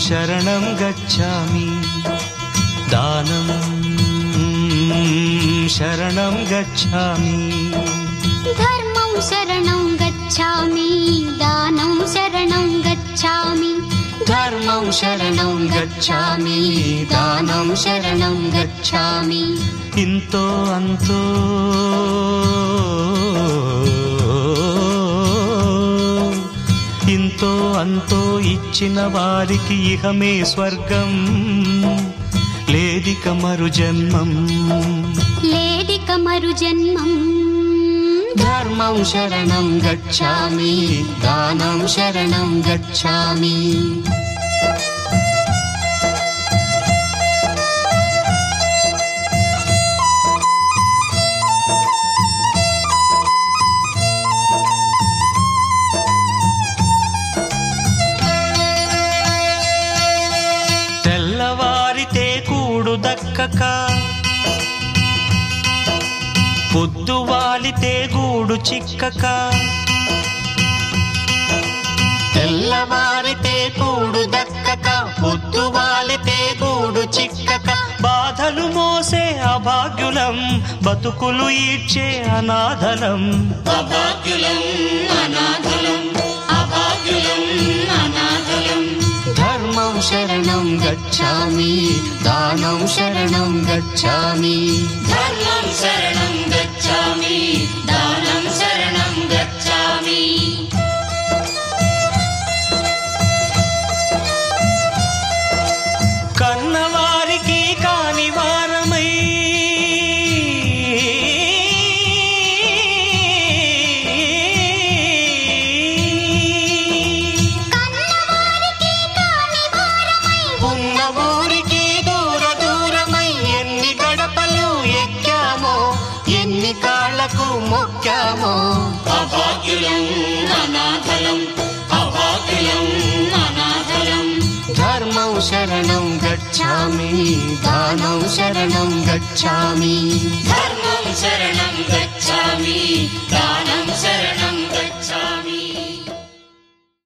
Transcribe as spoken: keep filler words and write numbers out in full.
శరణం గచ్ఛామి దానం శరణం గచ్ఛామి ధర్మం శరణం గచ్ఛామి దానం శరణం గచ్ఛామి ధర్మం శరణం గచ్ఛామి దానం శరణం గచ్ఛామి ఇంతో అంతో ఇంతో అంతో ఇచ్చిన వారికి ఇహమే స్వర్గం లేదిక మరు జన్మం లేదిక మరు జన్మం ధర్మం శరణం గచ్ఛామి దానం శరణం గచ్ఛామి తెల్లవారితే కూడు దక్కక పొద్దు వాలితే గూడు చిక్కక తెల్లవారితే కూడు దక్కక పొద్దు వాలితే గూడు చిక్కక బాధలు మోసే అభాగ్యులం బతుకులు ఈడ్చే అనాథలం అభాగ్యులం అనాథలం అభాగ్యులం అనాథలం ధర్మం శరణం గచ్ఛామి దానం శరణం గచ్ఛామి ధర్మం శరణం గచ్ఛామి దానం శరణం గచ్ఛామి కన్నవారికి కాని వారమై కాళ్ళకు మొక్కామో అభాగ్యులం అనాథలం అభాగ్యులం అనాథలం ధర్మం శరణం గచ్ఛామి దానం శరణం గచ్ఛామి ధర్మం శరణం గచ్ఛామి దానం శరణం గచ్ఛామి